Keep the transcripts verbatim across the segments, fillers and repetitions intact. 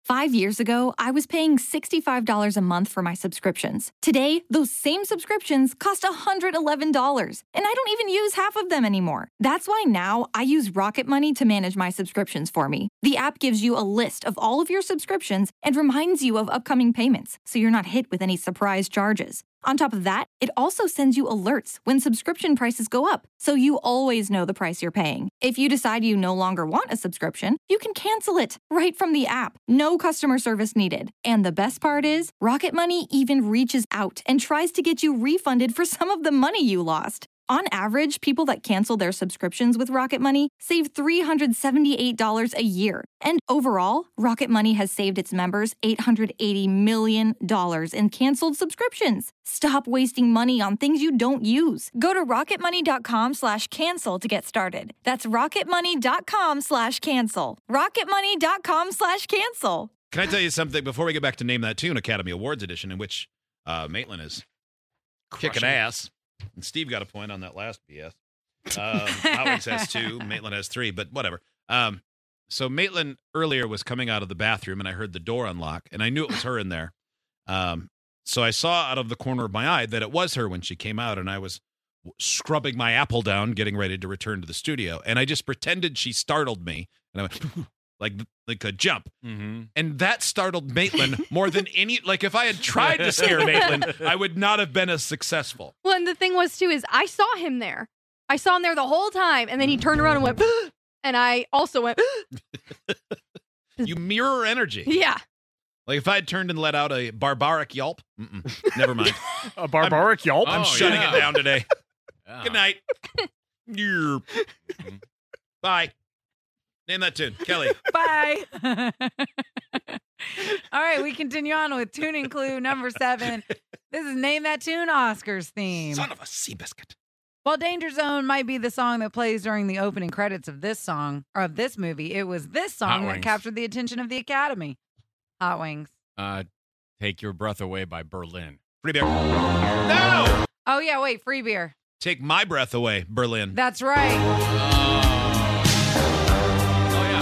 Five years ago, I was paying sixty-five dollars a month for my subscriptions. Today, those same subscriptions cost one hundred eleven dollars, and I don't even use half of them anymore. That's why now I use Rocket Money to manage my subscriptions for me. The app gives you a list of all of your subscriptions and reminds you of upcoming payments, so you're not hit with any surprise charges. On top of that, it also sends you alerts when subscription prices go up, so you always know the price you're paying. If you decide you no longer want a subscription, you can cancel it right from the app. No customer service needed. And the best part is, Rocket Money even reaches out and tries to get you refunded for some of the money you lost. On average, people that cancel their subscriptions with Rocket Money save three hundred seventy-eight dollars a year. And overall, Rocket Money has saved its members eight hundred eighty million dollars in canceled subscriptions. Stop wasting money on things you don't use. Go to rocketmoney.com slash cancel to get started. That's rocketmoney.com slash cancel. rocketmoney.com slash cancel. Can I tell you something before we get back to Name That Tune, Academy Awards edition, in which uh, Maitland is Crushing. kicking ass. And Steve got a point on that last B S. Um, Alex has two. Maitland has three, but whatever. Um, so Maitland earlier was coming out of the bathroom, and I heard the door unlock, and I knew it was her in there. Um, so I saw out of the corner of my eye that it was her when she came out, and I was scrubbing my apple down, getting ready to return to the studio. And I just pretended she startled me, and I went like like a jump. Mm-hmm. And that startled Maitland more than any, like if I had tried to scare Maitland, I would not have been as successful. Well, and the thing was, too, is I saw him there. I saw him there the whole time, and then he turned around and went, and I also went, You mirror energy. yeah. Like if I had turned and let out a barbaric yelp, mm-mm, never mind. A barbaric yelp? I'm Oh, shutting yeah. it down today. Yeah. Good night. Yeah. Bye. Name that tune. Kelly. Bye. All right, we continue on with tuning clue number seven. This is Name That Tune, Oscars theme. Son of a sea biscuit. While Danger Zone might be the song that plays during the opening credits of this song, or of this movie, it was this Hot song that Wings. captured the attention of the Academy. Hot Wings. Uh, Take Your Breath Away by Berlin. Free beer. No! Oh, yeah, wait, free beer. Take my breath away, Berlin. That's right. Oh, oh yeah.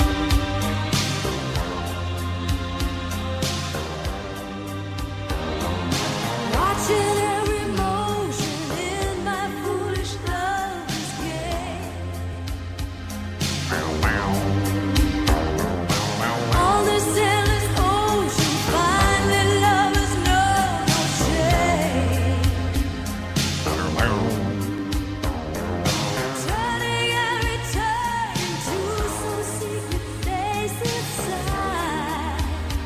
Watching every motion in my foolish love's game. All this endless ocean, finally lovers know no shame. Turning and returning to some secret place inside.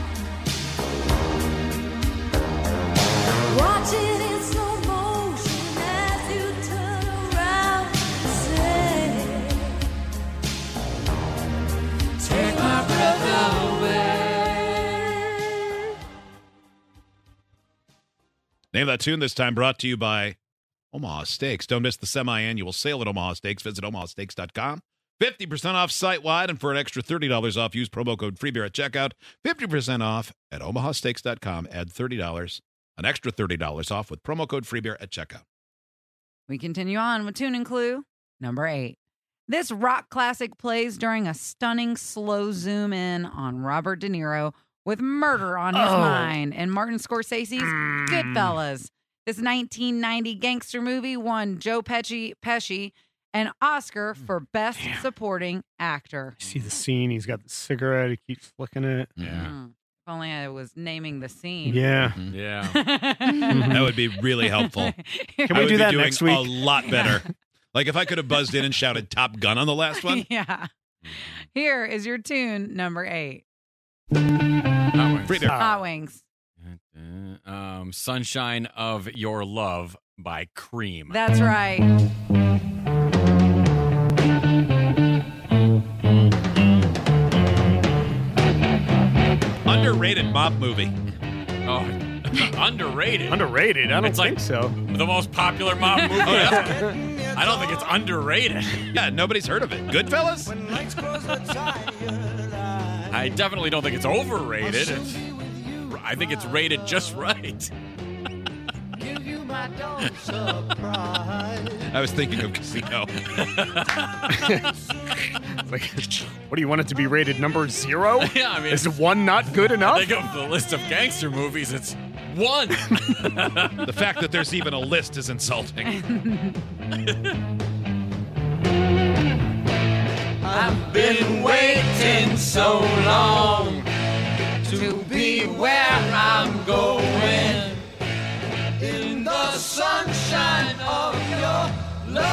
Watching in slow motion as you turn around and say, take my breath away. Name that tune this time brought to you by Omaha Steaks. Don't miss the semi-annual sale at Omaha Steaks. Visit omaha steaks dot com. fifty percent off site-wide, and for an extra thirty dollars off, use promo code FREEBEER at checkout. fifty percent off at omaha steaks dot com. Add thirty dollars, an extra thirty dollars off with promo code FREEBEER at checkout. We continue on with tuning clue number eight. This rock classic plays during a stunning slow zoom in on Robert De Niro with murder on his Oh. mind and Martin Scorsese's Mm. Goodfellas. This nineteen ninety gangster movie won Joe Pesci, Pesci an Oscar for Best Damn. Supporting Actor. You see the scene. He's got the cigarette. He keeps flicking it. Yeah. Mm. If only I was naming the scene. Yeah. Mhm. Yeah. That would be really helpful. Can I we would do be that doing next week? a lot better. Like if I could have buzzed in and shouted Top Gun on the last one. Yeah. Here is your tune number eight. Hot Wings. Free beer. Hot Wings. Um, Sunshine of Your Love by Cream. That's right. Underrated mop movie. Oh, underrated. Underrated? I don't It's like- think so. The most popular mob movie Oh, ever. I don't think it's underrated. Yeah, nobody's heard of it. Goodfellas? I definitely don't think it's overrated. It's, I think it's rated just right. I was thinking of Casino. Like, what do you want it to be rated number zero? Yeah, I mean, Is one not good enough? think of the list of gangster movies. It's one. The fact that there's even a list is insulting. I've been waiting so long to be where I'm going in the sunshine of your love.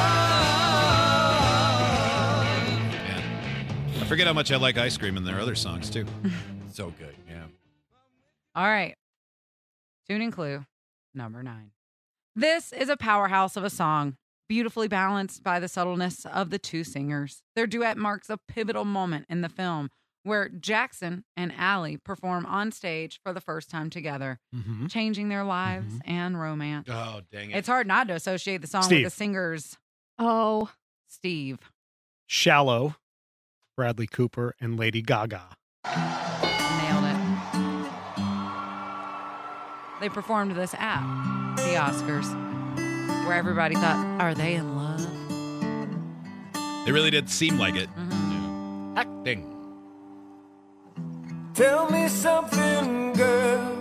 Yeah. I forget how much I like Ice Cream in their other songs, too. So good, yeah. All right. Tune and clue number nine. This is a powerhouse of a song, beautifully balanced by the subtleness of the two singers. Their duet marks a pivotal moment in the film where Jackson and Allie perform on stage for the first time together, Mhm. changing their lives Mhm. and romance. Oh, dang it. It's hard not to associate the song Steve. with the singers. Oh, Steve. Shallow, Bradley Cooper, and Lady Gaga. Nailed it. They performed this at the Oscars, where everybody thought, are they in love? They really did seem like it. Mhm. Acting. Tell me something, girl.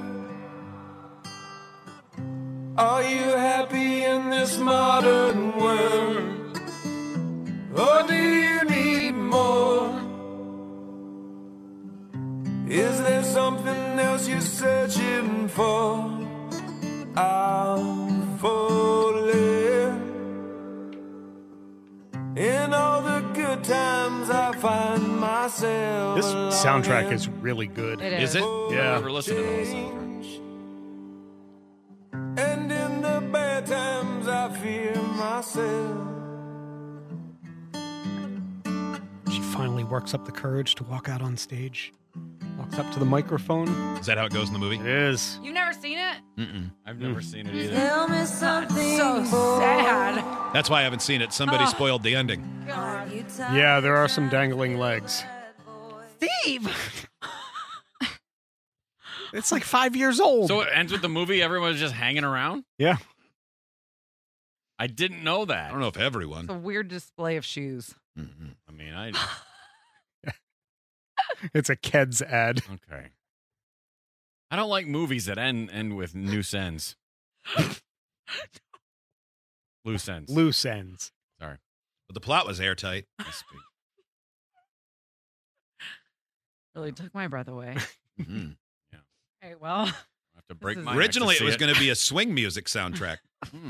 Are you happy in this modern world? Or do you need more? Is there something else you're searching for? I'm falling. In all the good times I find myself. This soundtrack longing. is really good. It Is is. it? Yeah. Never listened to the whole soundtrack. And in the bad times I fear myself. She finally works up the courage to walk out on stage. Walks up to the microphone. Is that how it goes in the movie? It is. You've never seen it? Mm-mm. I've never seen it either. Tell me something. So sad. That's why I haven't seen it. Somebody Oh. spoiled the ending. Are you tired, Yeah, there are some dangling legs. boy? Steve. It's like five years old. So it ends with the movie, everyone's just hanging around? Yeah. I didn't know that. I don't know if everyone. It's a weird display of shoes. Mm-mm. I mean, I. It's a Keds ad. Okay. I don't like movies that end end with loose ends. Loose ends. Loose ends. Sorry. But the plot was airtight. I speak. Really took my breath away. Mhm. Okay, well, I have to break This is- my neck to Originally, it see was going to be a swing music soundtrack. Hmm.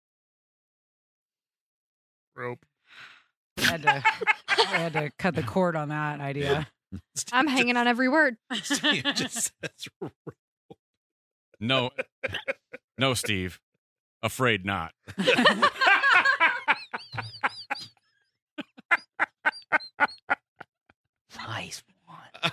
Rope. I had to, I had to cut the cord on that idea. I'm hanging on every word. Steve just says, No. No, Steve. Afraid not. Nice one.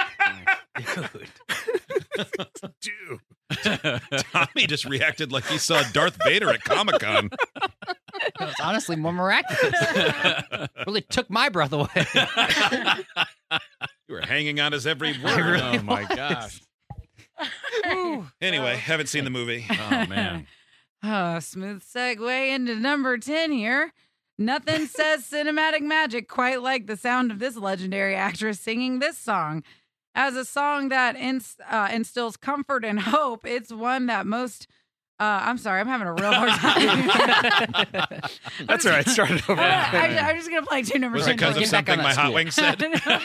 dude. Tommy just reacted like he saw Darth Vader at Comic Con. It's honestly more miraculous. Really took my breath away. You were hanging on his every I word. really Oh, my was. gosh. Anyway, haven't seen the movie. Oh, man. Oh, smooth segue into number ten here. Nothing says cinematic magic quite like the sound of this legendary actress singing this song. As a song that ins- uh, instills comfort and hope, it's one that most. Uh, I'm sorry, I'm having a real hard time. That's all right. Start it over. I, I'm just going to play two number Was ten. it because of Get back something on my that hot stool. wing said?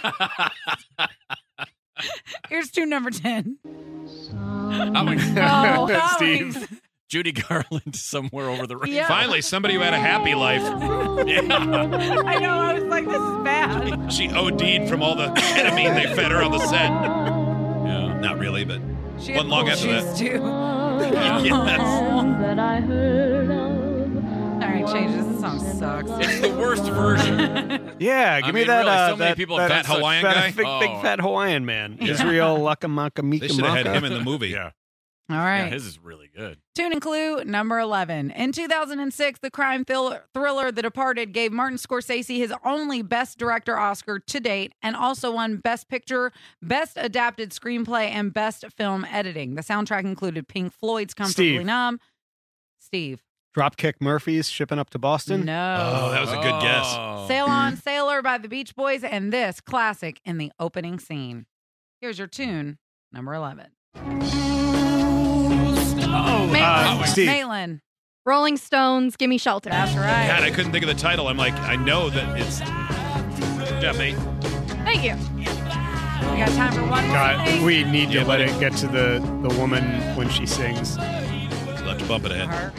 Here's two number ten. Hot Wings. Oh, Hot Steve. Wings. Judy Garland somewhere over the rainbow. Yeah. Finally, somebody who had a happy life. Yeah. I know, I was like, this is bad. She OD'd from all the ketamine they fed her on the set. Yeah. Not really, but She One had long cool after shoes, that. too. yes. that I heard of. All right, change this. This song sucks. It's the worst version. Yeah, give I me mean, that. really, uh, so many that, people that have Fat Hawaiian that guy? Big, big Oh. fat Hawaiian man. Yeah. Israel Lakamaka Mika They should have had Maka. him in the movie. Yeah. All Yeah, right. his is really good. Tune and clue number eleven. In two thousand six, the crime thriller, thriller The Departed gave Martin Scorsese his only Best Director Oscar to date and also won Best Picture, Best Adapted Screenplay, and Best Film Editing. The soundtrack included Pink Floyd's Comfortably Steve. Numb. Steve. Dropkick Murphys shipping up to Boston. No. Oh, that was a good guess. Oh. Sail On, Sailor Thriller by the Beach Boys, and this classic in the opening scene. Here's your tune, number eleven. Oh, Maitland. uh, Steve. Maitland. Rolling Stones, Gimme Shelter. That's right. God, I couldn't think of the title. I'm like, I know that it's. Good job, mate. Thank you. We got time for one more God, thing. we need Yeah, to let buddy. it get to the, the woman when she sings. You'll have to bump it ahead. Her.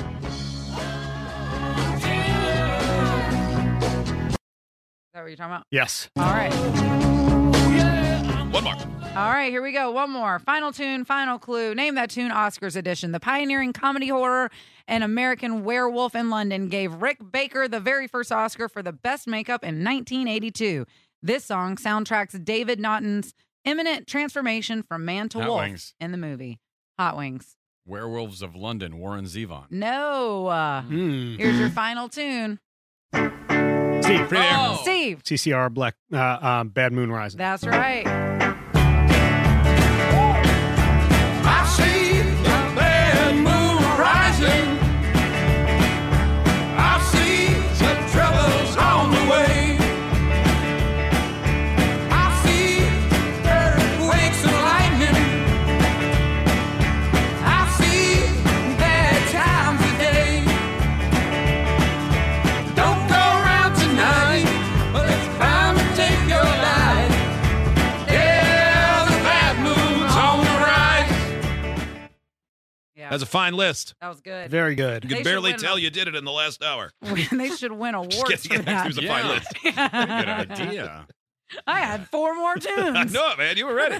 Is that what you're talking about? Yes. All right. One more. All right, here we go. One more. Final tune, final clue. Name that tune, Oscars edition. The pioneering comedy horror and American Werewolf in London gave Rick Baker the very first Oscar for the best makeup in nineteen eighty-two. This song soundtracks David Naughton's imminent transformation from man to Hot wolf Wings. in the movie. Hot Wings. Werewolves of London, Warren Zevon. No. Uh, Mm. here's your final tune. Steve, free there. Oh. Steve. C C R Black, uh, uh, Bad Moon Rising. That's right. I see the bad moon rising. I see the troubles on the way. I see earthquakes and lightning. I see bad times today. Don't go around tonight, but it's time to take your life. Yeah, the bad moon's on the rise. Yeah, That's a fine list. that was good. Very good. You They can should barely win tell them. you did it in the last hour. They should win Just awards kidding. for It that. was a fine Yeah. list. Good idea. I had four more tunes. I know it, man. You were ready.